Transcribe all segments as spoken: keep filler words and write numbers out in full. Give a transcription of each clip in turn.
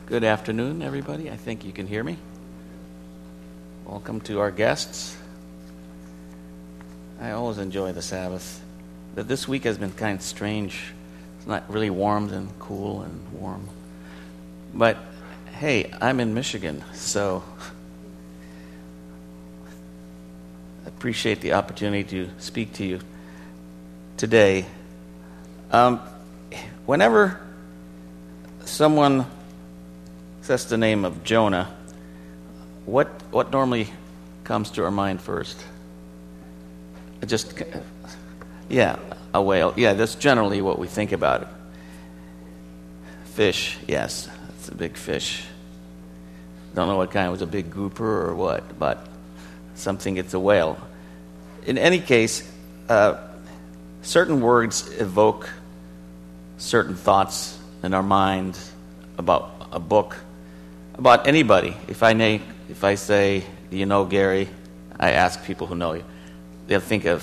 Good afternoon, everybody. I think you can hear me. Welcome to our guests. I always enjoy the Sabbath. But this week has been kind of strange. It's not really warm and cool and warm. But, hey, I'm in Michigan, so I appreciate the opportunity to speak to you today. Um, whenever someone says the name of Jonah, what what normally comes to our mind first? It just, yeah, a whale. Yeah, that's generally what we think about it. Fish, yes, it's a big fish. Don't know what kind. It was a big grouper or what, but something. It's a whale. In any case, uh, certain words evoke certain thoughts in our mind about a book, about anybody. If I name, if I say, you know Gary, I ask people who know you, they'll think of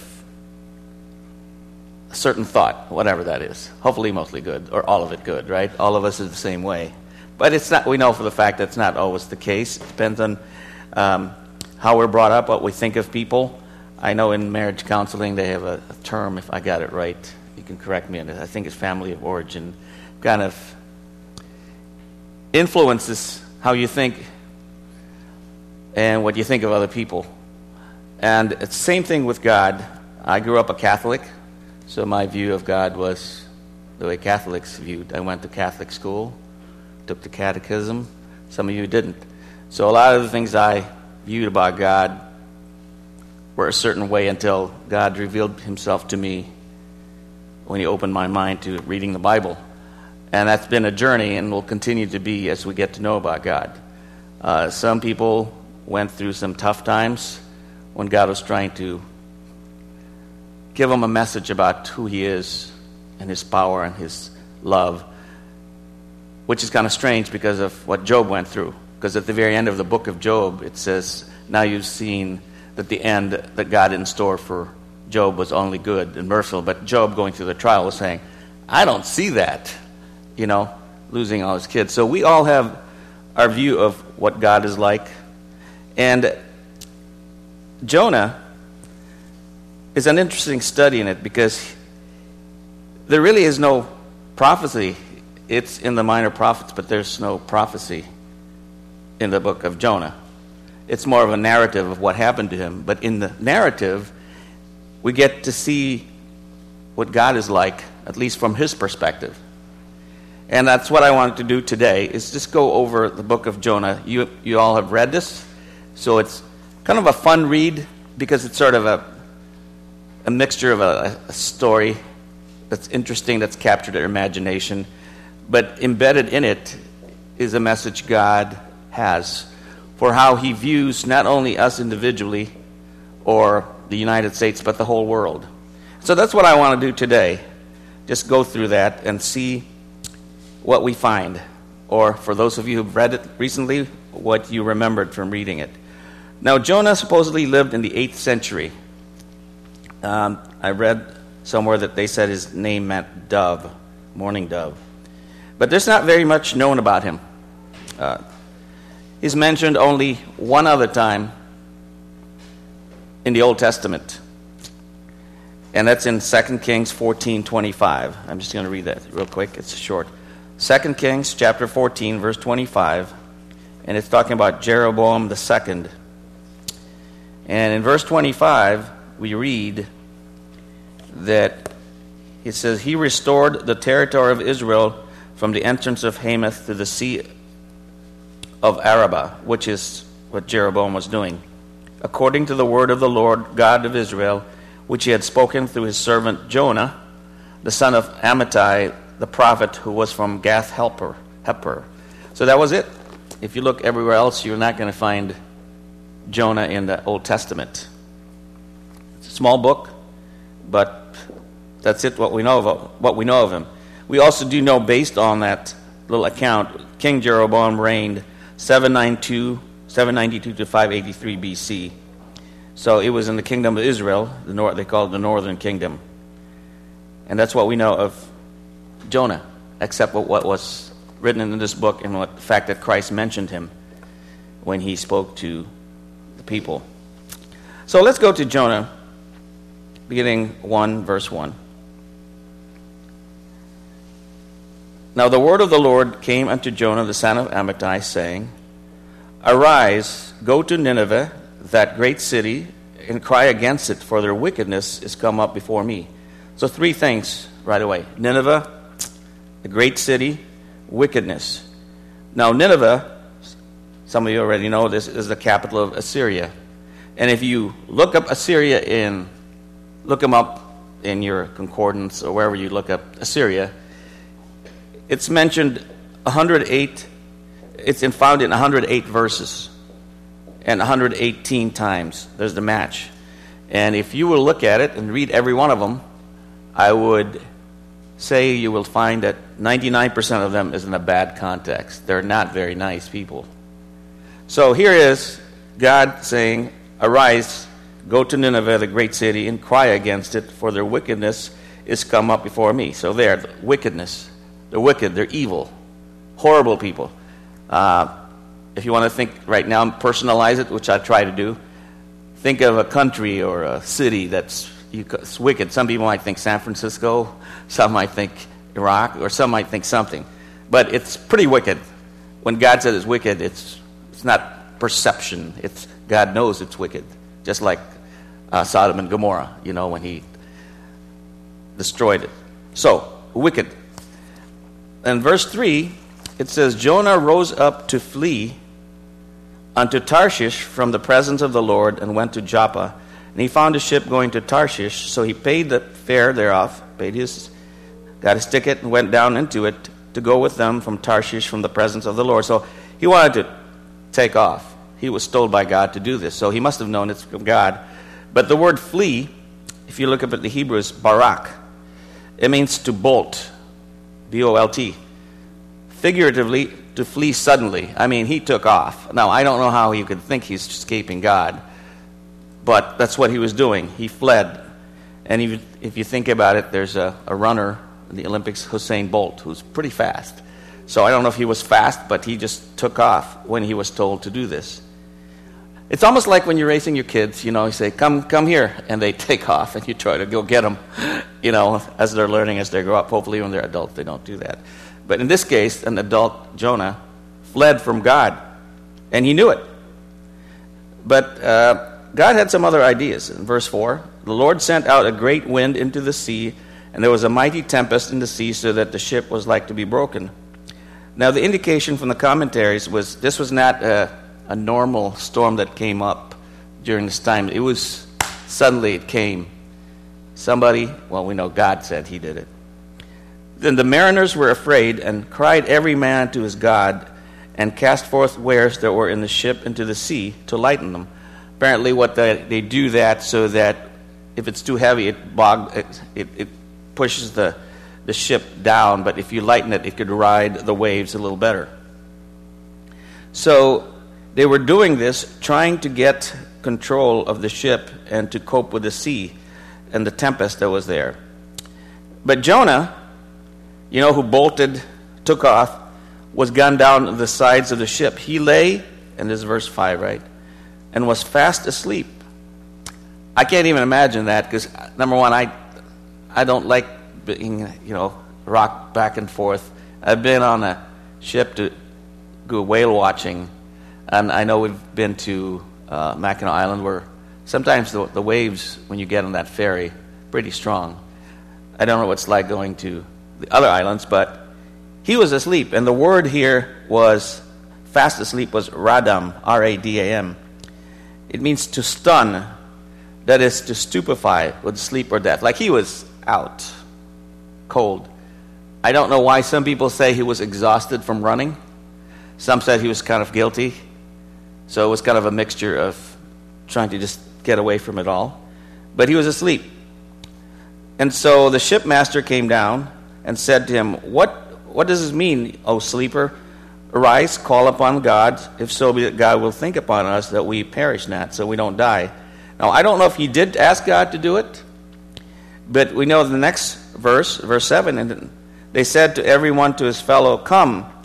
a certain thought, whatever that is. Hopefully mostly good, or all of it good, right? All of us are the same way. But it's not. We know for the fact that's not always the case. It depends on um, how we're brought up, what we think of people. I know in marriage counseling they have a, a term, if I got it right, you can correct me on it, I think it's family of origin, kind of influences how you think and what you think of other people. And it's the same thing with God. I grew up a Catholic, so my view of God was the way Catholics viewed. I went to Catholic school, took the catechism. Some of you didn't. So a lot of the things I viewed about God were a certain way until God revealed himself to me when he opened my mind to reading the Bible. And that's been a journey and will continue to be as we get to know about God. Uh, some people went through some tough times when God was trying to give them a message about who he is and his power and his love, which is kind of strange because of what Job went through. Because at the very end of the book of Job, it says, now you've seen that the end that God had in store for Job was only good and merciful. But Job, going through the trial, was saying, I don't see that, you know, losing all his kids. So we all have our view of what God is like. And Jonah is an interesting study in it because there really is no prophecy. It's in the minor prophets, but there's no prophecy in the book of Jonah. It's more of a narrative of what happened to him. But in the narrative, we get to see what God is like, at least from his perspective. And that's what I wanted to do today, is just go over the book of Jonah. You you all have read this, so it's kind of a fun read because it's sort of a a mixture of a, a story that's interesting, that's captured our imagination. But embedded in it is a message God has for how he views not only us individually or the United States, but the whole world. So that's what I want to do today. Just go through that and see what we find. Or for those of you who've read it recently, what you remembered from reading it. Now, Jonah supposedly lived in the eighth century. Um, I read somewhere that they said his name meant dove, morning dove. But there's not very much known about him. Uh, he's mentioned only one other time in the Old Testament. And that's in Second Kings fourteen twenty-five. I'm just going to read that real quick. It's short. Second Kings chapter fourteen, verse twenty-five. And it's talking about Jeroboam the second. And in verse twenty-five, we read that it says, he restored the territory of Israel from the entrance of Hamath to the sea of Arabah, which is what Jeroboam was doing, according to the word of the Lord God of Israel, which he had spoken through his servant Jonah, the son of Amittai, the prophet, who was from Gath Hepher. So that was it. If you look everywhere else, you're not going to find Jonah in the Old Testament. It's a small book, but that's it. What we know of what we know of him. We also do know, based on that little account, King Jeroboam reigned seven ninety-two to five eighty-three B C. So it was in the kingdom of Israel. The north, they call it the northern kingdom, and that's what we know of Jonah, except what was written in this book and what, the fact that Christ mentioned him when he spoke to the people. So let's go to Jonah, beginning one, verse one. Now the word of the Lord came unto Jonah the son of Amittai, saying, Arise, go to Nineveh, that great city, and cry against it, for their wickedness is come up before me. So three things right away. Nineveh, the great city, wickedness. Now Nineveh, some of you already know this, is the capital of Assyria. And if you look up Assyria in, look them up in your concordance or wherever you look up Assyria, it's mentioned one hundred eight, it's found in one hundred eight verses. And one hundred eighteen times. There's the match. And if you will look at it and read every one of them, I would say you will find that ninety-nine percent of them is in a bad context. They're not very nice people. So here is God saying, Arise, go to Nineveh, the great city, and cry against it, for their wickedness is come up before me. So there, the wickedness. They're wicked, they're evil, horrible people. Uh, If you want to think right now, personalize it, which I try to do, think of a country or a city that's it's wicked. Some people might think San Francisco, some might think Iraq, or some might think something. But it's pretty wicked. When God says it's wicked, it's it's not perception. It's God knows it's wicked. Just like uh, Sodom and Gomorrah, you know, when he destroyed it. So, wicked. In verse three, it says, Jonah rose up to flee unto Tarshish from the presence of the Lord, and went to Joppa. And he found a ship going to Tarshish, so he paid the fare thereof, paid his, got his ticket, and went down into it to go with them from Tarshish from the presence of the Lord. So he wanted to take off. He was told by God to do this, so he must have known it's from God. But the word flee, if you look up at the Hebrew, is barak. It means to bolt, B O L T. Figuratively, to flee suddenly. I mean, he took off. Now, I don't know how you could think he's escaping God, but that's what he was doing. He fled. And if you, if you think about it, there's a, a runner in the Olympics, Usain Bolt, who's pretty fast. So I don't know if he was fast, but he just took off when he was told to do this. It's almost like when you're racing your kids, you know, you say, come come here, and they take off, and you try to go get them, you know, as they're learning, as they grow up. Hopefully when they're adults, they don't do that. But in this case, an adult Jonah fled from God, and he knew it. But uh, God had some other ideas. In verse four, the Lord sent out a great wind into the sea, and there was a mighty tempest in the sea, so that the ship was like to be broken. Now, the indication from the commentaries was this was not a, a normal storm that came up during this time. It was, suddenly it came. Somebody, well, we know God said he did it. Then the mariners were afraid, and cried every man to his God, and cast forth wares that were in the ship into the sea to lighten them. Apparently what they, they do that so that if it's too heavy, it, bog, it, it, it pushes the, the ship down, but if you lighten it, it could ride the waves a little better. So they were doing this, trying to get control of the ship and to cope with the sea and the tempest that was there. But Jonah, you know, who bolted, took off, was gone down the sides of the ship. He lay, and this is verse five, right, and was fast asleep. I can't even imagine that, because, number one, I I don't like being, you know, rocked back and forth. I've been on a ship to go whale watching, and I know we've been to uh, Mackinac Island, where sometimes the, the waves, when you get on that ferry, pretty strong. I don't know what it's like going to the other islands, but he was asleep, and the word here was, fast asleep, was radam, R A D A M. It means to stun, that is, to stupefy with sleep or death. Like he was out, cold. I don't know why some people say he was exhausted from running. Some said he was kind of guilty. So it was kind of a mixture of trying to just get away from it all. But he was asleep. And so the shipmaster came down and said to him, What what does this mean, O sleeper? Arise, call upon God, if so be that God will think upon us that we perish not, so we don't die. Now, I don't know if he did ask God to do it, but we know the next verse, verse seven, and they said to everyone to his fellow, Come,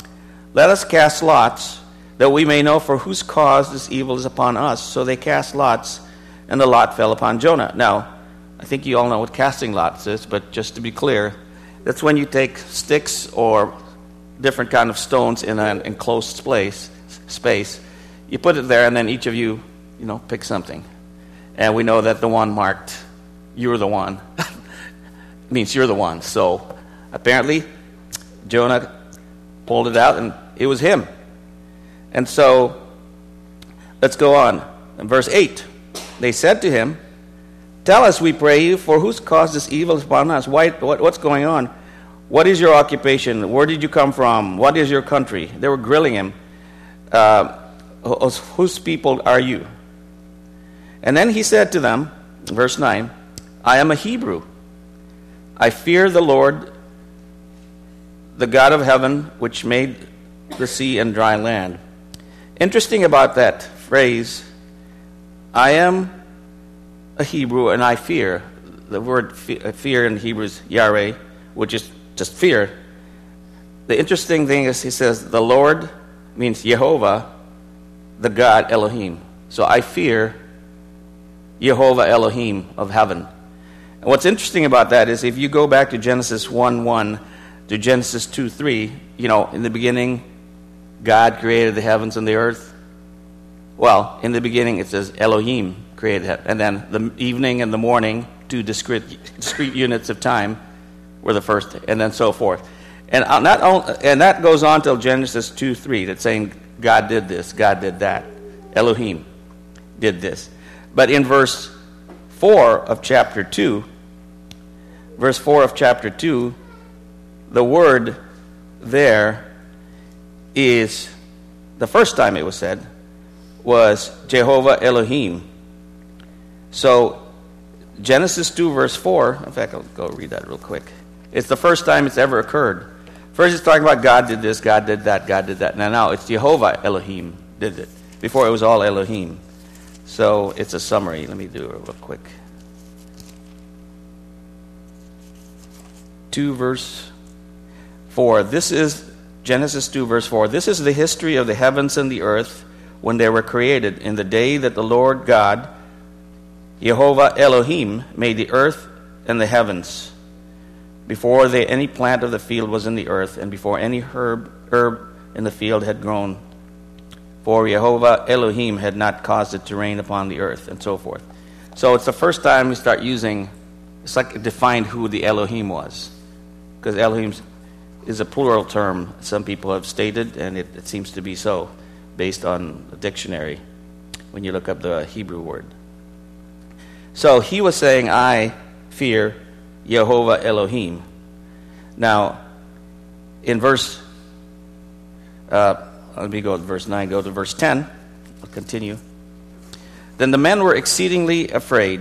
Let us cast lots, that we may know for whose cause this evil is upon us. So they cast lots, and the lot fell upon Jonah. Now, I think you all know what casting lots is, but just to be clear, that's when you take sticks or different kind of stones in an enclosed space, space. You put it there, and then each of you, you know, pick something. And we know that the one marked, you're the one, means you're the one. So apparently, Jonah pulled it out, and it was him. And so, let's go on. In verse eight, they said to him, tell us, we pray you, for whose cause this evil is upon us? Why, what, what's going on? What is your occupation? Where did you come from? What is your country? They were grilling him. Uh, whose people are you? And then he said to them, verse nine, I am a Hebrew. I fear the Lord, the God of heaven, which made the sea and dry land. Interesting about that phrase, I am a Hebrew and I fear. The word fear in Hebrew is yareh, which is just fear. The interesting thing is he says the Lord means Jehovah, the God Elohim. So I fear Jehovah Elohim of heaven. And what's interesting about that is if you go back to Genesis one one to Genesis two three, you know, in the beginning God created the heavens and the earth. Well, in the beginning it says Elohim created heaven. And then the evening and the morning, two discrete, discrete units of time, were the first, and then so forth. And not only, and that goes on till Genesis two three, that's saying God did this, God did that. Elohim did this. But in verse four of chapter two, verse four of chapter two, the word there is, the first time it was said, was Jehovah Elohim. So, Genesis two verse four, in fact, I'll go read that real quick. It's the first time it's ever occurred. First it's talking about God did this, God did that, God did that. Now, now it's Jehovah Elohim did it. Before it was all Elohim. So, it's a summary. Let me do it real quick. two verse four. This is Genesis two verse four. This is the history of the heavens and the earth when they were created, in the day that the Lord God, Jehovah Elohim, made the earth and the heavens, before they, any plant of the field was in the earth, and before any herb, herb in the field had grown, for Jehovah Elohim had not caused it to rain upon the earth, and so forth. So it's the first time we start using, it's like it defined who the Elohim was, because Elohim is a plural term some people have stated, and it, it seems to be so, based on the dictionary, when you look up the Hebrew word. So he was saying, I fear Jehovah Elohim. Now, in verse, uh, let me go to verse nine, go to verse ten. I'll continue. Then the men were exceedingly afraid.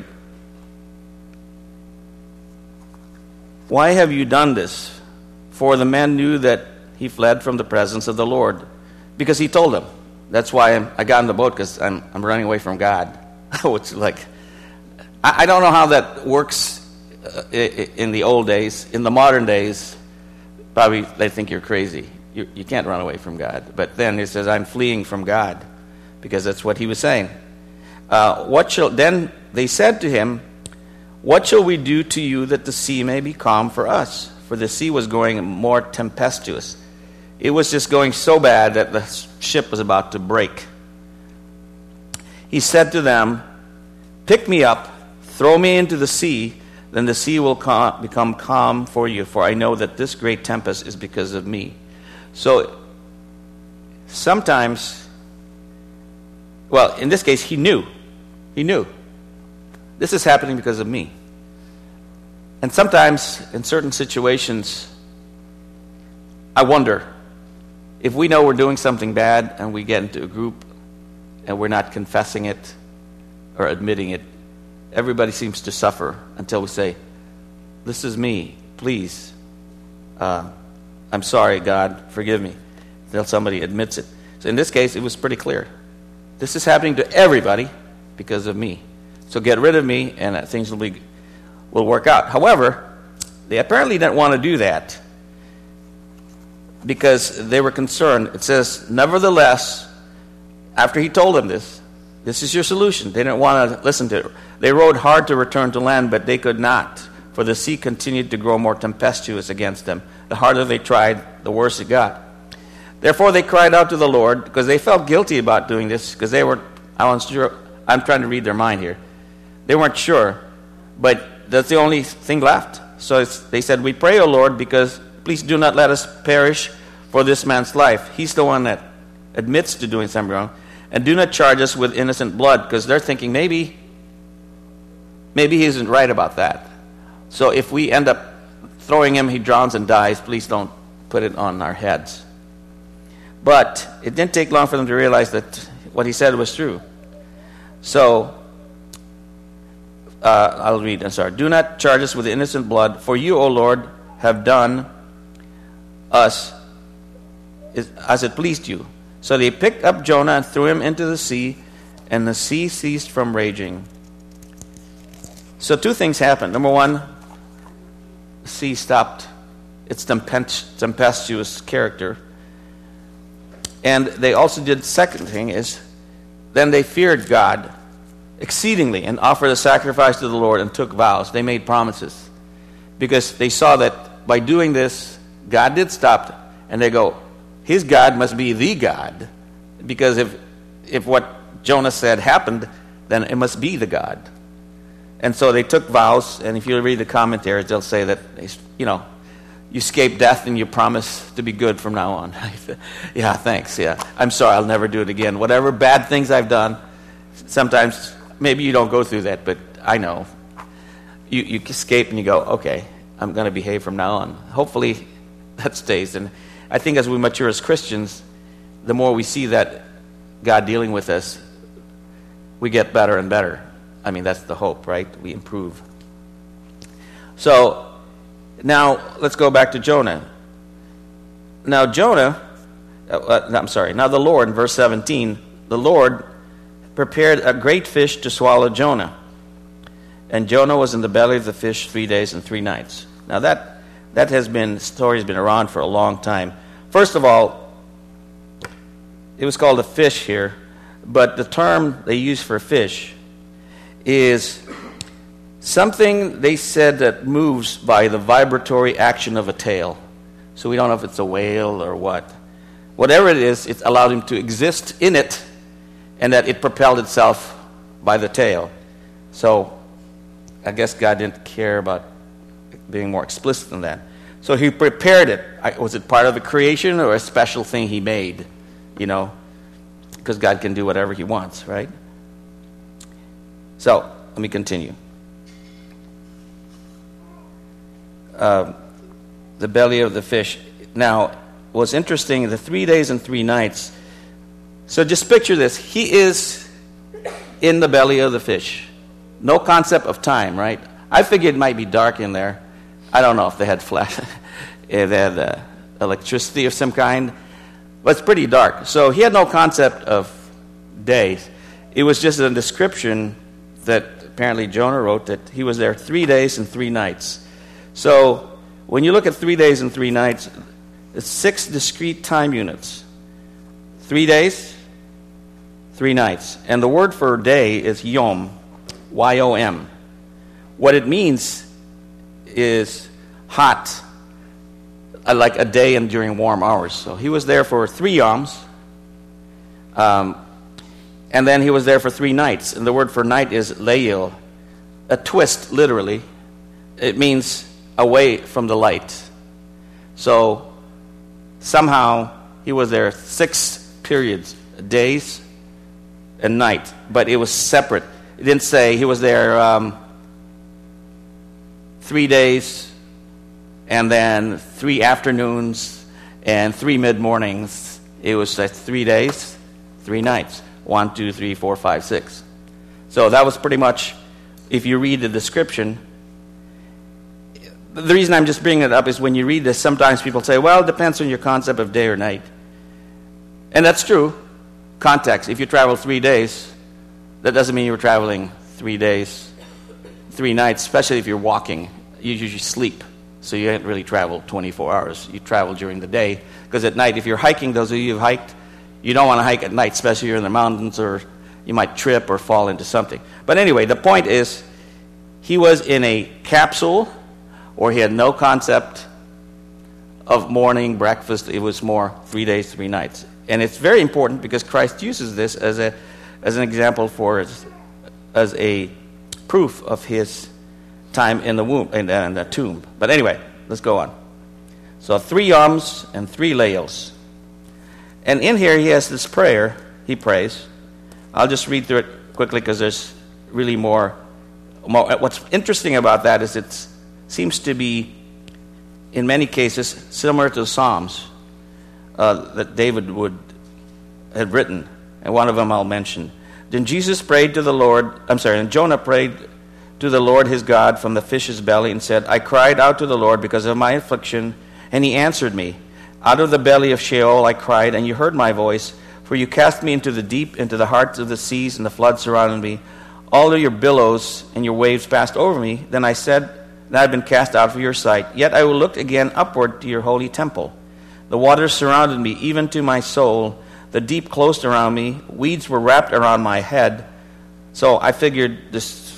Why have you done this? For the men knew that he fled from the presence of the Lord. Because he told them. That's why I'm, I got in the boat, because I'm, I'm running away from God. Which, like, I, I don't know how that works uh, in the old days. In the modern days, probably they think you're crazy. You, you can't run away from God. But then he says, I'm fleeing from God, because that's what he was saying. Uh, what shall then they said to him, what shall we do to you that the sea may be calm for us? For the sea was going more tempestuous. It was just going so bad that the ship was about to break. He said to them, pick me up, throw me into the sea, then the sea will cal- become calm for you, for I know that this great tempest is because of me. So, sometimes, well, in this case, he knew. He knew. This is happening because of me. And sometimes, in certain situations, I wonder, if we know we're doing something bad and we get into a group and we're not confessing it or admitting it, everybody seems to suffer until we say, this is me, please. Uh, I'm sorry, God, forgive me. Until somebody admits it. So in this case, it was pretty clear. This is happening to everybody because of me. So get rid of me and things will be will work out. However, they apparently didn't want to do that. because they were concerned. It says, nevertheless, after he told them this, this is your solution. They didn't want to listen to it. They rowed hard to return to land, but they could not, for the sea continued to grow more tempestuous against them. The harder they tried, the worse it got. Therefore they cried out to the Lord, because they felt guilty about doing this, because they were, I wasn't sure, I'm trying to read their mind here. They weren't sure, but that's the only thing left. So it's, they said, we pray, O Lord, because please do not let us perish for this man's life. He's the one that admits to doing something wrong. And do not charge us with innocent blood, because they're thinking maybe, maybe he isn't right about that. So if we end up throwing him, he drowns and dies, please don't put it on our heads. But it didn't take long for them to realize that what he said was true. So, uh, I'll read, I'm sorry. Do not charge us with innocent blood, for you, O Lord, have done us as it pleased you. So they picked up Jonah and threw him into the sea, and the sea ceased from raging. So two things happened. Number one, the sea stopped its tempestuous character. And they also did, second thing is, then they feared God exceedingly and offered a sacrifice to the Lord and took vows. They made promises. Because they saw that by doing this, God did stop, and they go, his God must be the God. Because if if what Jonah said happened, then it must be the God. And so they took vows, and if you read the commentaries, they'll say that, you know, you escape death and you promise to be good from now on. Yeah, thanks, yeah. I'm sorry, I'll never do it again. Whatever bad things I've done, sometimes, maybe you don't go through that, but I know. You, you escape and you go, okay, I'm going to behave from now on. Hopefully that stays. And I think as we mature as Christians, the more we see that God dealing with us, we get better and better. I mean, that's the hope, right? We improve. So, now, let's go back to Jonah. Now, Jonah, uh, I'm sorry, now the Lord, in verse seventeen, the Lord prepared a great fish to swallow Jonah. And Jonah was in the belly of the fish three days and three nights. Now, that that has been, story has been around for a long time. First of all, it was called a fish here, but the term they use for fish is something they said that moves by the vibratory action of a tail. So we don't know if it's a whale or what. Whatever it is, it allowed him to exist in it, and that it propelled itself by the tail. So I guess God didn't care about being more explicit than that. So he prepared it. Was it part of the creation or a special thing he made? You know, because God can do whatever he wants, right? So let me continue. Uh, the belly of the fish. Now, what's interesting, the three days and three nights. So just picture this. He is in the belly of the fish. No concept of time, right? I figured it might be dark in there. I don't know if they had flash, if they had uh, electricity of some kind. But it's pretty dark. So he had no concept of days. It was just a description that apparently Jonah wrote, that he was there three days and three nights. So, when you look at three days and three nights, it's six discrete time units. Three days, three nights. And the word for day is yom, Y O M. What it means is hot, like a day and during warm hours. So he was there for three yoms, um, and then he was there for three nights. And the word for night is leil, a twist, literally. It means away from the light. So somehow he was there six periods, days and night, but it was separate. It didn't say he was there um, three days and then three afternoons and three mid-mornings. It was like three days, three nights. One, two, three, four, five, six. So that was pretty much, if you read the description. The reason I'm just bringing it up is when you read this, sometimes people say, well, it depends on your concept of day or night. And that's true. Context. If you travel three days, that doesn't mean you're traveling three days, three nights, especially if you're walking. You usually sleep. So you can't really travel twenty-four hours. You travel during the day. Because at night, if you're hiking, those of you who've hiked, you don't want to hike at night, especially if you're in the mountains, or you might trip or fall into something. But anyway, the point is, he was in a capsule, or he had no concept of morning, breakfast. It was more three days, three nights. And it's very important because Christ uses this as a as an example for as, as a proof of his time in the womb, in, in the tomb. But anyway, let's go on. So three yams and three layels. And in here he has this prayer he prays. I'll just read through it quickly because there's really more, more. What's interesting about that is it seems to be, in many cases, similar to the Psalms uh, that David would had written. And one of them I'll mention. Then Jesus prayed to the Lord, I'm sorry, and Jonah prayed to the Lord his God from the fish's belly and said, I cried out to the Lord because of my affliction, and he answered me. Out of the belly of Sheol I cried, and you heard my voice, for you cast me into the deep, into the hearts of the seas, and the flood surrounded me. All of your billows and your waves passed over me. Then I said, that I have been cast out of your sight. Yet I will look again upward to your holy temple. The waters surrounded me, even to my soul. The deep closed around me. Weeds were wrapped around my head. So I figured this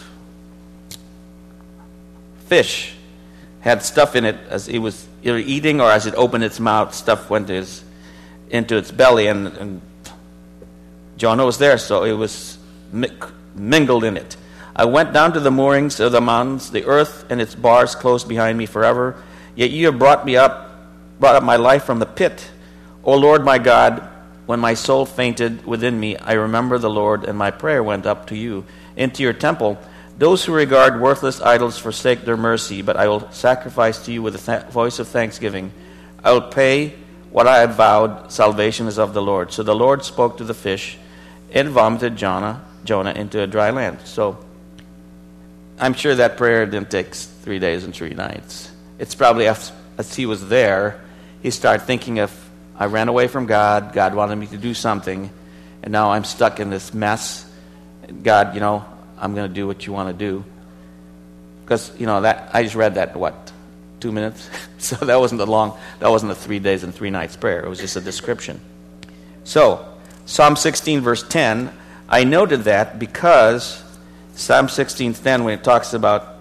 fish had stuff in it as it was either eating or as it opened its mouth, stuff went into, his, into its belly, and, and Jonah was there, so it was mi- mingled in it. I went down to the moorings of the mountains, the earth and its bars closed behind me forever. Yet you have brought me up, brought up my life from the pit. O Lord my God, when my soul fainted within me, I remember the Lord, and my prayer went up to you, into your temple. Those who regard worthless idols forsake their mercy, but I will sacrifice to you with a th- voice of thanksgiving. I will pay what I have vowed. Salvation is of the Lord. So the Lord spoke to the fish, and vomited Jonah, Jonah into a dry land. So I'm sure that prayer didn't take three days and three nights. It's probably as, as he was there, he started thinking of, I ran away from God. God wanted me to do something, and now I'm stuck in this mess. God, you know, I'm going to do what you want to do. Because, you know, that I just read that, what, two minutes? So that wasn't a long, that wasn't a three days and three nights prayer. It was just a description. So, Psalm sixteen, verse ten, I noted that because Psalm sixteen ten, when it talks about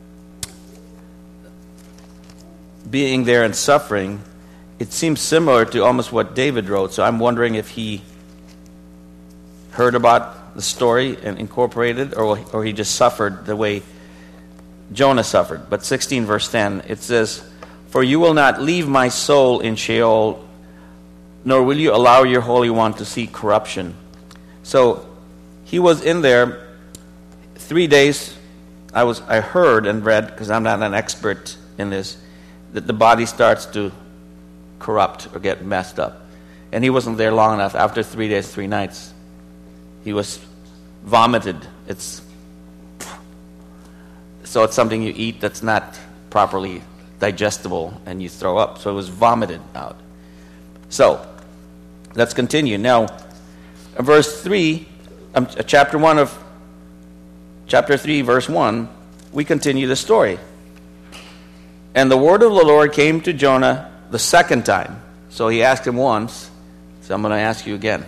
being there and suffering, it seems similar to almost what David wrote. So I'm wondering if he heard about the story and incorporated, or or he just suffered the way Jonah suffered. But sixteen verse ten, it says, for you will not leave my soul in Sheol, nor will you allow your Holy One to see corruption. So he was in there three days. I was I heard and read, because I'm not an expert in this, that the body starts to corrupt or get messed up. And he wasn't there long enough. After three days, three nights, he was vomited. It's so it's something you eat that's not properly digestible, and you throw up. So it was vomited out. So let's continue now. Verse three, um, chapter one of chapter three, verse one. We continue the story. And the word of the Lord came to Jonah the second time. So he asked him once, so I'm going to ask you again.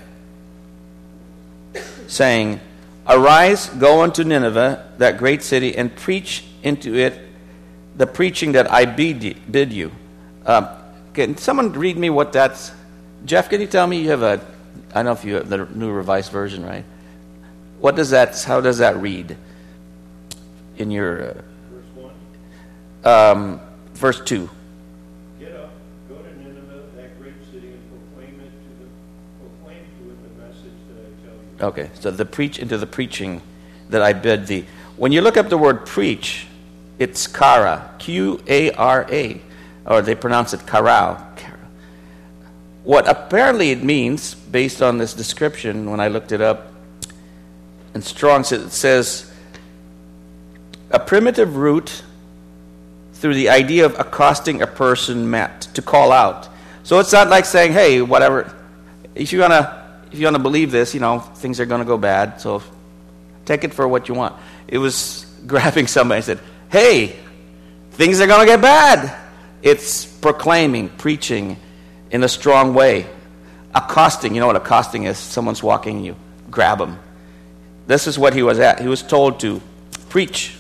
Saying, arise, go unto Nineveh, that great city, and preach into it the preaching that I bid bid you. Um, can someone read me what that's... Jeff, can you tell me, you have a... I don't know if you have the New Revised Version, right? What does that... How does that read in your... Uh, verse one. Um, verse two. Get up, go to Nineveh, that great city, and proclaim it to the proclaim to it the message that I tell you. Okay, so the preach into the preaching that I bid thee. When you look up the word preach, it's kara, Q A R A, or they pronounce it karao. What apparently it means, based on this description, when I looked it up, in Strong's it says, a primitive root through the idea of accosting a person met, to call out. So it's not like saying, hey, whatever, if you're gonna if you want to believe this, you know, things are gonna go bad, so take it for what you want. It was grabbing somebody and said, hey, things are gonna get bad. It's proclaiming, preaching in a strong way. Accosting, you know what accosting is? Someone's walking, you grab them. This is what he was at. He was told to preach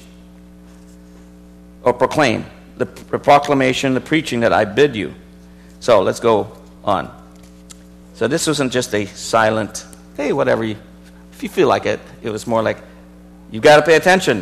or proclaim the proclamation, the preaching that I bid you. So let's go on. So this wasn't just a silent, hey, whatever, you, if you feel like it. It was more like, you've got to pay attention.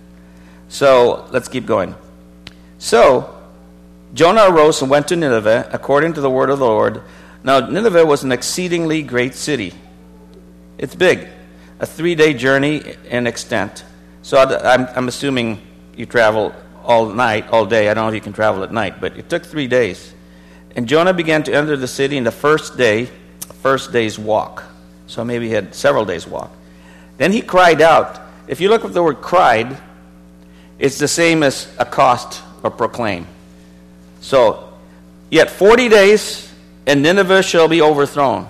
So let's keep going. So Jonah arose and went to Nineveh according to the word of the Lord. Now Nineveh was an exceedingly great city. It's big, a three-day journey in extent. So I'm, I'm assuming you travel all night, all day. I don't know if you can travel at night, but it took three days. And Jonah began to enter the city in the first day, first day's walk. So maybe he had several days' walk. Then he cried out. If you look at the word cried, it's the same as accost or proclaim. So, yet forty days, and Nineveh shall be overthrown.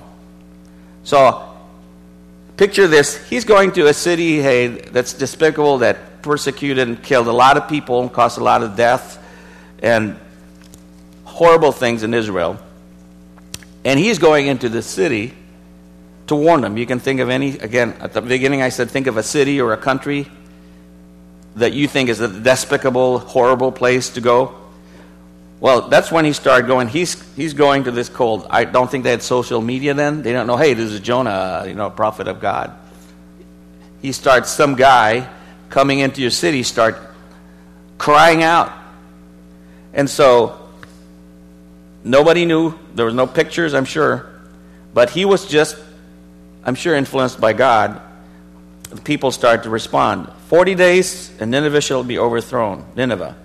So, picture this. He's going to a city, hey, that's despicable, that persecuted and killed a lot of people and caused a lot of death and horrible things in Israel. And he's going into the city to warn them. You can think of any, again, at the beginning I said think of a city or a country that you think is a despicable, horrible place to go. Well, that's when he started going. He's he's going to this cold. I don't think they had social media then. They don't know, hey, this is Jonah, you know, prophet of God. He starts, some guy coming into your city start crying out. And so nobody knew. There was no pictures, I'm sure. But he was just, I'm sure, influenced by God. The people started to respond. Forty days, and Nineveh shall be overthrown. Nineveh.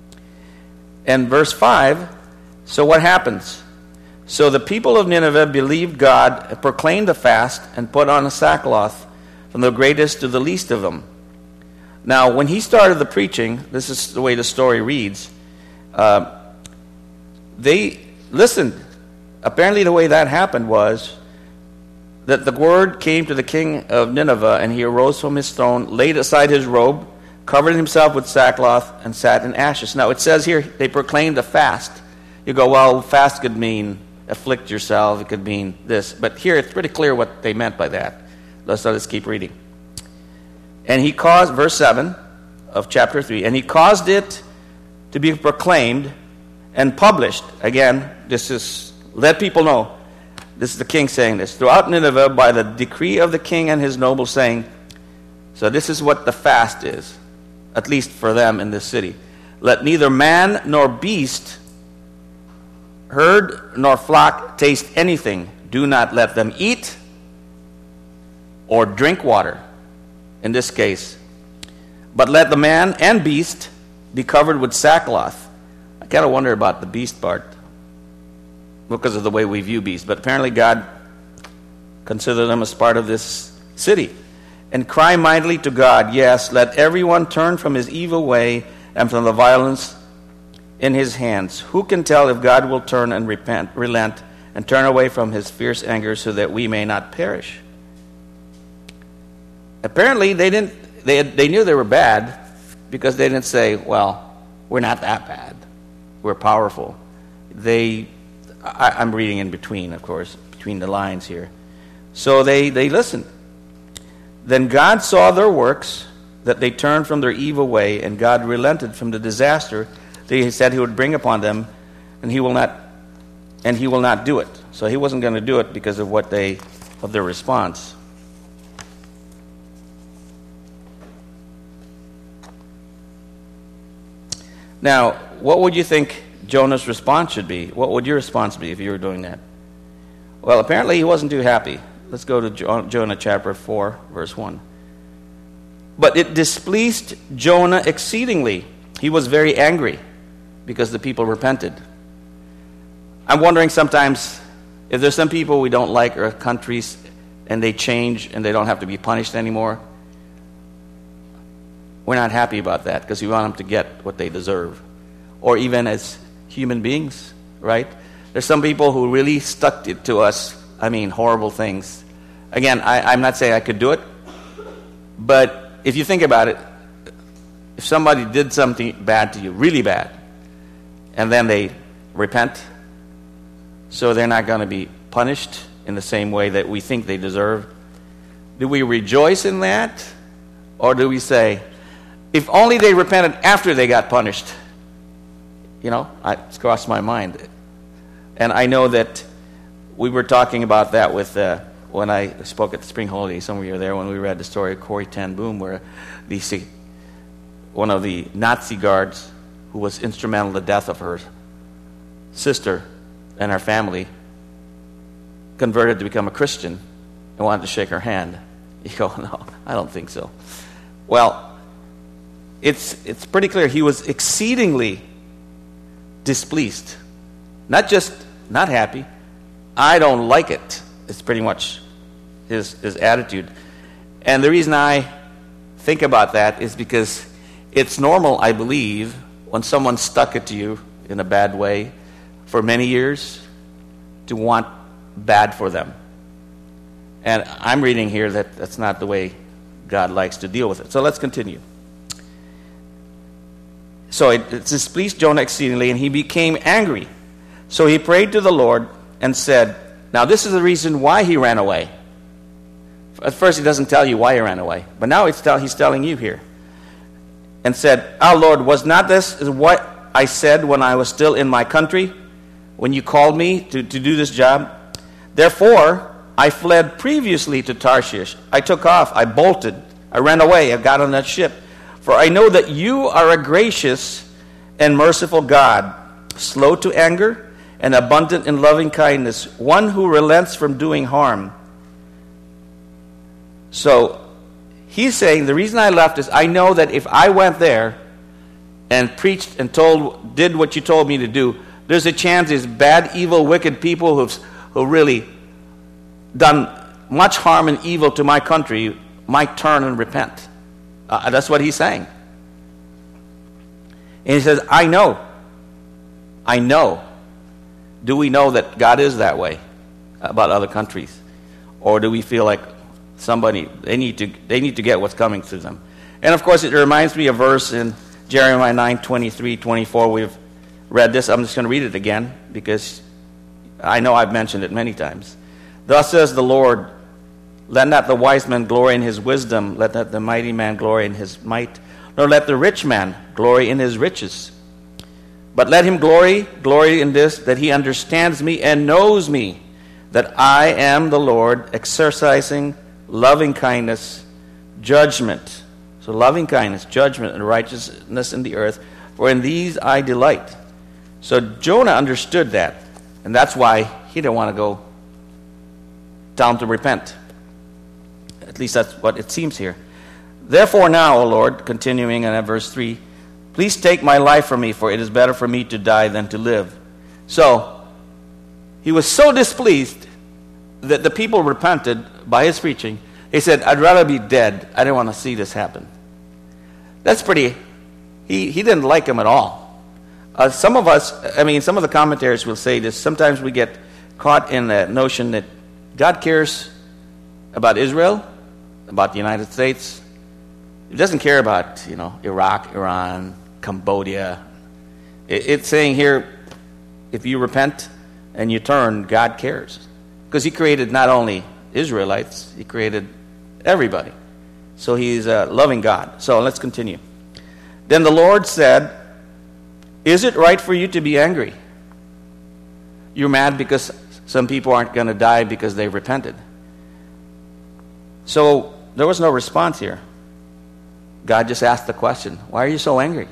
And verse five, so what happens? So the people of Nineveh believed God, proclaimed the fast, and put on a sackcloth, from the greatest to the least of them. Now, when he started the preaching, this is the way the story reads, uh, they listened. Apparently the way that happened was that the word came to the king of Nineveh, and he arose from his throne, laid aside his robe, covered himself with sackcloth, and sat in ashes. Now, it says here, they proclaimed a fast. You go, well, fast could mean afflict yourself. It could mean this. But here, it's pretty clear what they meant by that. Let's, let's keep reading. And he caused, verse seven of chapter three, and he caused it to be proclaimed and published. Again, this is, let people know. This is the king saying this. Throughout Nineveh, by the decree of the king and his nobles, saying, so this is what the fast is, at least for them in this city. Let neither man nor beast, herd nor flock taste anything. Do not let them eat or drink water, in this case. But let the man and beast be covered with sackcloth. I kind of wonder about the beast part, because of the way we view beasts. But apparently God considered them as part of this city. And cry mightily to God, yes, let everyone turn from his evil way and from the violence in his hands. Who can tell if God will turn and repent, relent, and turn away from his fierce anger so that we may not perish? Apparently they didn't. They had, they knew they were bad because they didn't say, well, we're not that bad. We're powerful. They, I, I'm reading in between, of course, between the lines here. So they, they listened. Then God saw their works, that they turned from their evil way, and God relented from the disaster that he said he would bring upon them, and he will not and he will not do it. So he wasn't going to do it because of what they of their response. Now, what would you think Jonah's response should be? What would your response be if you were doing that? Well, apparently he wasn't too happy. Let's go to Jonah chapter four, verse one. But it displeased Jonah exceedingly. He was very angry because the people repented. I'm wondering sometimes if there's some people we don't like or countries and they change and they don't have to be punished anymore. We're not happy about that because we want them to get what they deserve. Or even as human beings, right? There's some people who really stuck it to us. I mean, horrible things. Again, I, I'm not saying I could do it, but if you think about it, if somebody did something bad to you, really bad, and then they repent, so they're not going to be punished in the same way that we think they deserve? Do we rejoice in that? Or do we say, if only they repented after they got punished? You know, I, it's crossed my mind. And I know that we were talking about that with uh, when I spoke at the Spring Holiday. Some of you were there when we read the story of Corrie ten Boom, where the, one of the Nazi guards who was instrumental in the death of her sister and her family converted to become a Christian and wanted to shake her hand. You go, no, I don't think so. Well, it's it's pretty clear he was exceedingly displeased. Not just not happy. I don't like it. It's pretty much his his attitude. And the reason I think about that is because it's normal, I believe, when someone stuck it to you in a bad way for many years, to want bad for them. And I'm reading here that that's not the way God likes to deal with it. So let's continue. So it, it displeased Jonah exceedingly, and he became angry. So he prayed to the Lord and said, now this is the reason why he ran away. At first he doesn't tell you why he ran away, but now he's, tell, he's telling you here. And said, our Lord, was not this what I said when I was still in my country, when you called me to, to do this job? Therefore, I fled previously to Tarshish. I took off, I bolted, I ran away, I got on that ship. For I know that you are a gracious and merciful God, slow to anger and abundant in loving kindness, one who relents from doing harm. So he's saying, the reason I left is I know that if I went there and preached and told, did what you told me to do, there's a chance these bad, evil, wicked people who've who really done much harm and evil to my country might turn and repent. Uh, that's what he's saying. And he says, I know. I know. Do we know that God is that way about other countries? Or do we feel like somebody, they need to they need to get what's coming to them? And of course, it reminds me of a verse in Jeremiah nine, twenty-three, twenty-four. We've read this. I'm just going to read it again because I know I've mentioned it many times. Thus says the Lord, let not the wise man glory in his wisdom, let not the mighty man glory in his might, nor let the rich man glory in his riches. But let him glory, glory in this, that he understands me and knows me, that I am the Lord, exercising loving kindness, judgment. So loving kindness, judgment, and righteousness in the earth, for in these I delight. So Jonah understood that, and that's why he didn't want to go down to repent. At least that's what it seems here. Therefore now, O Lord, continuing in verse three, please take my life from me, for it is better for me to die than to live. So, he was so displeased that the people repented by his preaching. He said, I'd rather be dead. I didn't want to see this happen. That's pretty, he, he didn't like him at all. Uh, some of us, I mean, some of the commentators will say this, sometimes we get caught in the notion that God cares about Israel, about the United States. He doesn't care about, you know, Iraq, Iran, Cambodia. It, it's saying here, if you repent and you turn, God cares. Because he created not only Israelites, he created everybody. So he's a loving God. So let's continue. Then the Lord said, is it right for you to be angry? You're mad because some people aren't going to die because they repented. So there was no response here. God just asked the question, why are you so angry?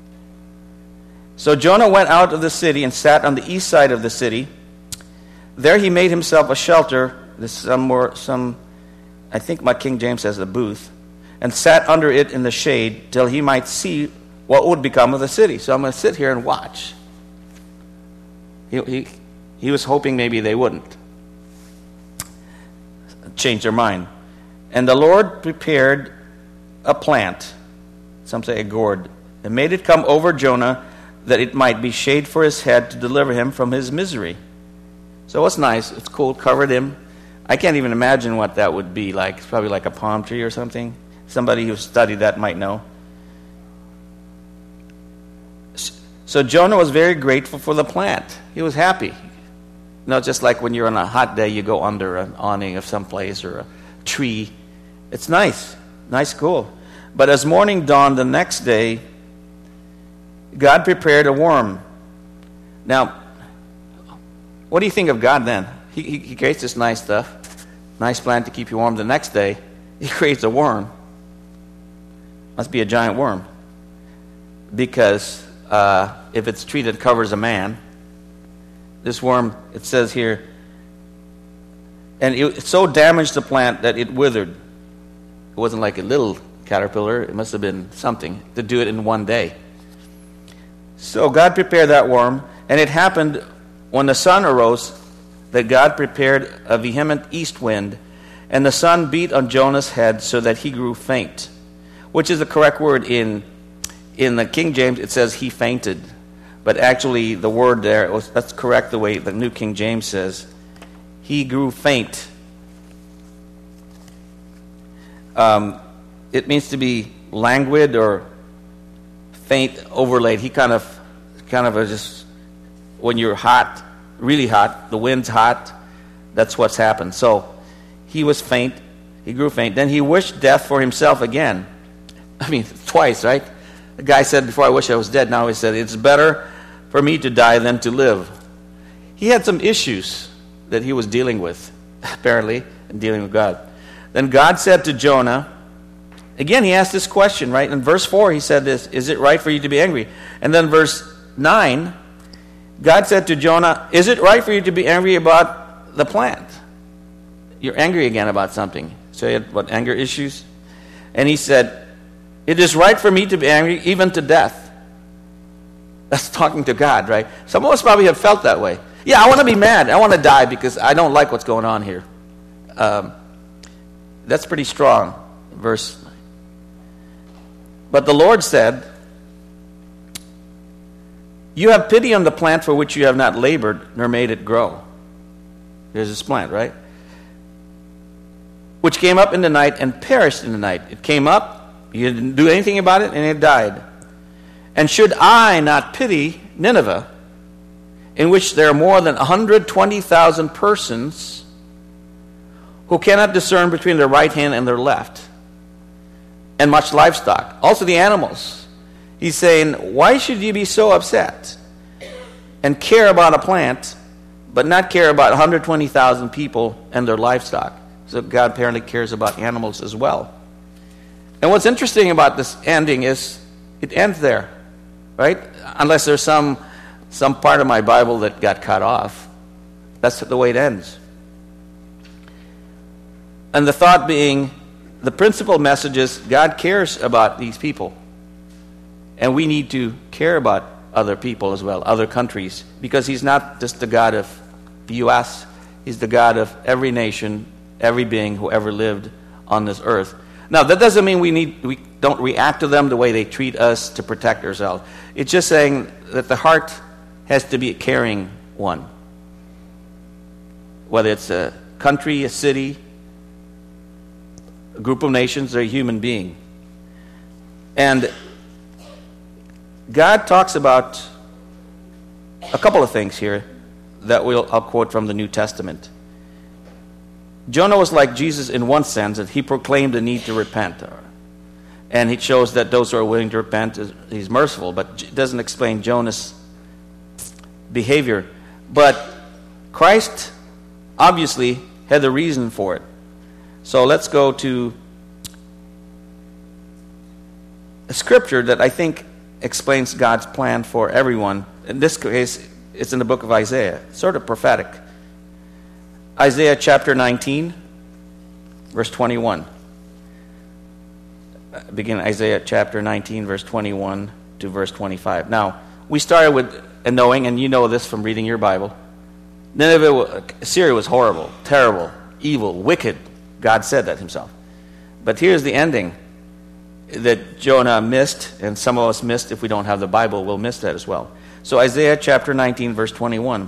So Jonah went out of the city and sat on the east side of the city. There he made himself a shelter, this some more, some, I think my King James says a booth, and sat under it in the shade till he might see what would become of the city. So I'm going to sit here and watch. He, he, he was hoping maybe they wouldn't change their mind. And the Lord prepared a plant, some say a gourd, and made it come over Jonah that it might be shade for his head to deliver him from his misery. So it's nice, it's cool, covered him. I can't even imagine what that would be like. It's probably like a palm tree or something. Somebody who studied that might know. So Jonah was very grateful for the plant. He was happy. You know, just like when you're on a hot day, you go under an awning of some place or a tree. It's nice. Nice, cool. But as morning dawned the next day, God prepared a worm. Now, what do you think of God then? He, he, he creates this nice stuff, nice plant to keep you warm. The next day, he creates a worm. Must be a giant worm. Because uh, if it's a tree that covers a man, this worm, it says here, and it so damaged the plant that it withered. It wasn't like a little caterpillar. It must have been something to do it in one day. So God prepared that worm, and it happened when the sun arose that God prepared a vehement east wind, and the sun beat on Jonah's head so that he grew faint, which is the correct word. In in the King James, it says he fainted. But actually, the word there, was, that's correct the way the New King James says. He grew faint. Um, it means to be languid or faint overlaid. He kind of, kind of a just, when you're hot, really hot, the wind's hot, that's what's happened. So he was faint. He grew faint. Then he wished death for himself again. I mean, twice, right? The guy said, before I wish I was dead. Now he said, it's better for me to die than to live. He had some issues that he was dealing with, apparently, in dealing with God. Then God said to Jonah, again, he asked this question, right? In verse four, he said this, is it right for you to be angry? And then verse nine, God said to Jonah, is it right for you to be angry about the plant? You're angry again about something. So he had, what, anger issues? And he said, it is right for me to be angry, even to death. That's talking to God, right? Some of us probably have felt that way. Yeah, I want to be mad. I want to die because I don't like what's going on here. Um, that's pretty strong, verse. But the Lord said, you have pity on the plant for which you have not labored, nor made it grow. There's this plant, right? Which came up in the night and perished in the night. It came up, you didn't do anything about it, and it died. And should I not pity Nineveh, in which there are more than one hundred twenty thousand persons who cannot discern between their right hand and their left, and much livestock, also the animals. He's saying, why should you be so upset and care about a plant, but not care about one hundred twenty thousand people and their livestock? So God apparently cares about animals as well. And what's interesting about this ending is it ends there, right? Unless there's some some part of my Bible that got cut off. That's the way it ends. And the thought being, the principal message is God cares about these people. And we need to care about other people as well, other countries, because he's not just the God of the U S, he's the God of every nation, every being who ever lived on this earth. Now, that doesn't mean we need we don't react to them the way they treat us to protect ourselves. It's just saying that the heart has to be a caring one. Whether it's a country, a city, a group of nations, or a human being. And God talks about a couple of things here that we'll, I'll quote from the New Testament. Jonah was like Jesus in one sense, that he proclaimed the need to repent. And he shows that those who are willing to repent, he's merciful, but it doesn't explain Jonah's behavior. But Christ obviously had a reason for it. So let's go to a scripture that I think explains God's plan for everyone. In this case, it's in the book of Isaiah, sort of prophetic. Isaiah chapter nineteen, verse twenty-one. Begin Isaiah chapter nineteen, verse twenty-one to verse twenty-five. Now, we started with a knowing, and you know this from reading your Bible. Nineveh, Assyria was horrible, terrible, evil, wicked. God said that himself. But here's the ending that Jonah missed, and some of us missed. If we don't have the Bible, we'll miss that as well. So Isaiah chapter nineteen, verse twenty-one.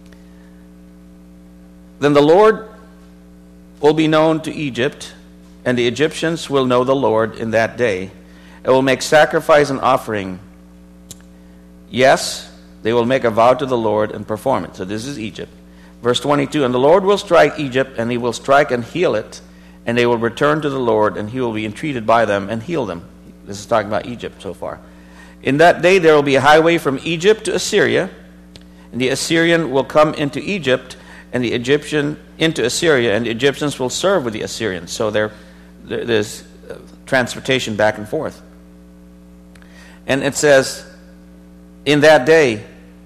Then the Lord will be known to Egypt, and the Egyptians will know the Lord in that day, and will make sacrifice and offering. Yes, they will make a vow to the Lord and perform it. So this is Egypt. Verse twenty-two, and the Lord will strike Egypt, and he will strike and heal it, and they will return to the Lord, and he will be entreated by them and heal them. This is talking about Egypt so far. In that day there will be a highway from Egypt to Assyria, and the Assyrian will come into Egypt, and the Egyptian into Assyria, and the Egyptians will serve with the Assyrians. So there, there's transportation back and forth. And it says, in that day,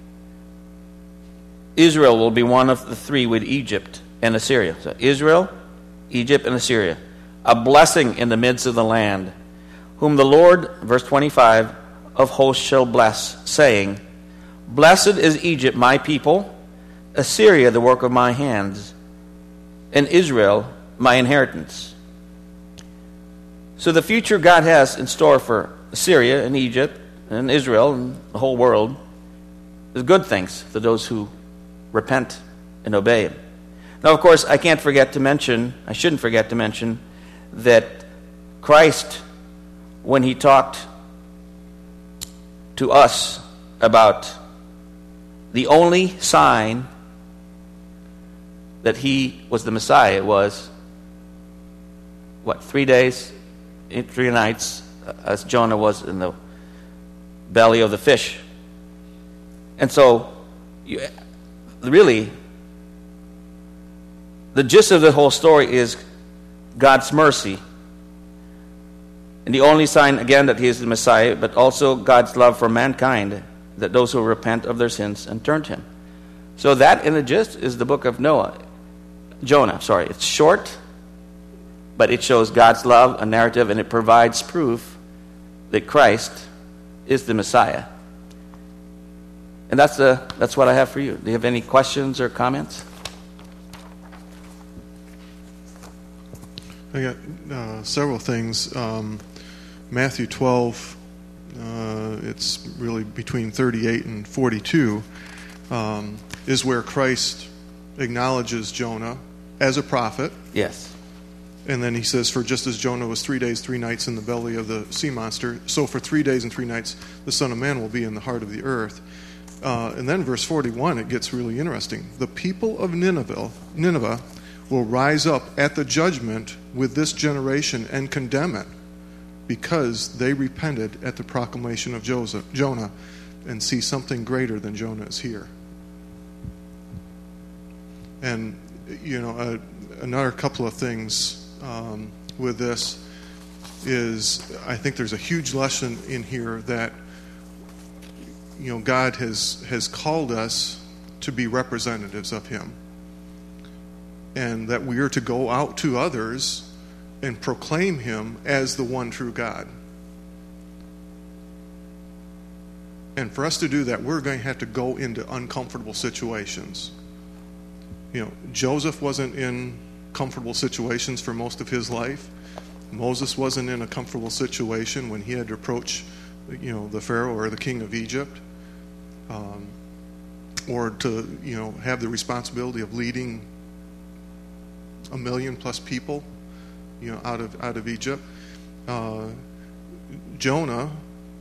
Israel will be one of the three with Egypt and Assyria. So Israel, Egypt, and Assyria. A blessing in the midst of the land, whom the Lord, verse twenty-five, of hosts shall bless, saying, Blessed is Egypt, my people, Assyria, the work of my hands, and Israel, my inheritance. So the future God has in store for Assyria and Egypt and Israel and the whole world is good things for those who repent and obey Him. Now, of course, I can't forget to mention, I shouldn't forget to mention, that Christ, when He talked to us about the only sign that He was the Messiah was, what, three days, three nights, as Jonah was in the belly of the fish. And so, you, really, the gist of the whole story is God's mercy. And the only sign, again, that He is the Messiah, but also God's love for mankind, that those who repent of their sins and turn to Him. So that, in the gist, is the book of Noah. Jonah, sorry. It's short, but it shows God's love, a narrative, and it provides proof that Christ is the Messiah. And that's the that's what I have for you. Do you have any questions or comments? I got uh, several things. Um, Matthew twelve, uh, it's really between thirty-eight and forty-two, um, is where Christ acknowledges Jonah as a prophet. Yes. And then He says, for just as Jonah was three days, three nights in the belly of the sea monster, so for three days and three nights the Son of Man will be in the heart of the earth. Uh, and then verse forty-one, it gets really interesting. The people of Nineveh, Nineveh will rise up at the judgment with this generation and condemn it, because they repented at the proclamation of Joseph, Jonah, and see something greater than Jonah is here. And, you know, uh, another couple of things um, with this is, I think there's a huge lesson in here that, you know, God has has called us to be representatives of Him, and that we are to go out to others and proclaim Him as the one true God. And for us to do that, we're going to have to go into uncomfortable situations. You know, Joseph wasn't in comfortable situations for most of his life. Moses wasn't in a comfortable situation when he had to approach, you know, the Pharaoh or the king of Egypt, um, or to, you know, have the responsibility of leading a million plus people, you know, out of out of Egypt. Uh, Jonah,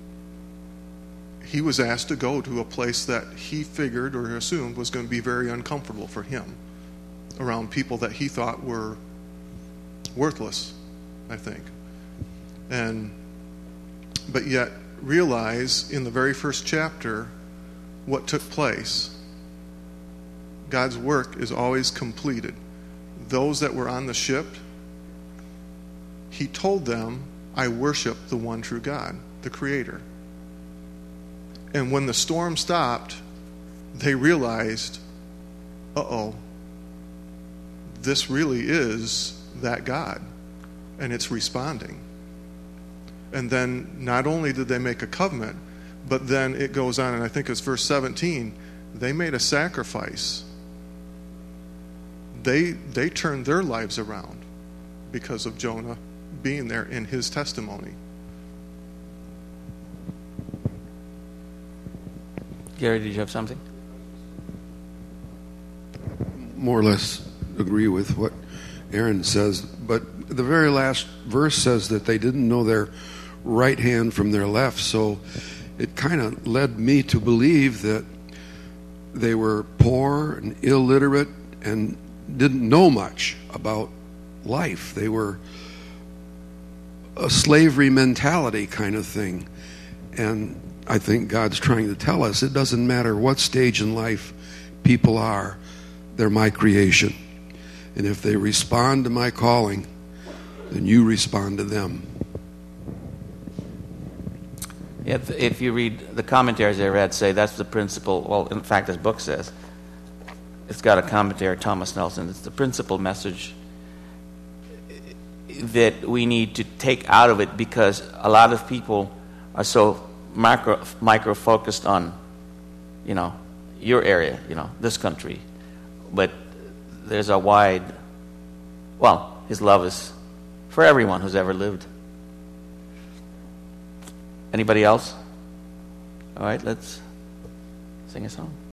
he was asked to go to a place that he figured or assumed was going to be very uncomfortable for him, around people that he thought were worthless, I think. And but yet realize in the very first chapter what took place. God's work is always completed. Those that were on the ship, He told them, I worship the one true God, the Creator. And when the storm stopped, they realized, uh-oh, this really is that God, and it's responding. And then not only did they make a covenant, but then it goes on, and I think it's verse seventeen, they made a sacrifice. They they turned their lives around because of Jonah being there in his testimony. Gary, did you have something? More or less agree with what Aaron says, but the very last verse says that they didn't know their right hand from their left. So it kind of led me to believe that they were poor and illiterate and didn't know much about life. They were a slavery mentality kind of thing. And I think God's trying to tell us it doesn't matter what stage in life people are, they're my creation. And if they respond to my calling, then you respond to them. If, if you read the commentaries I read, say that's the principle. Well, in fact, this book says it's got a commentary, Thomas Nelson. It's the principal message that we need to take out of it, because a lot of people are so micro micro focused on, you know, your area, you know, this country, but there's a wide. Well, His love is for everyone who's ever lived. Anybody else? All right, let's sing a song.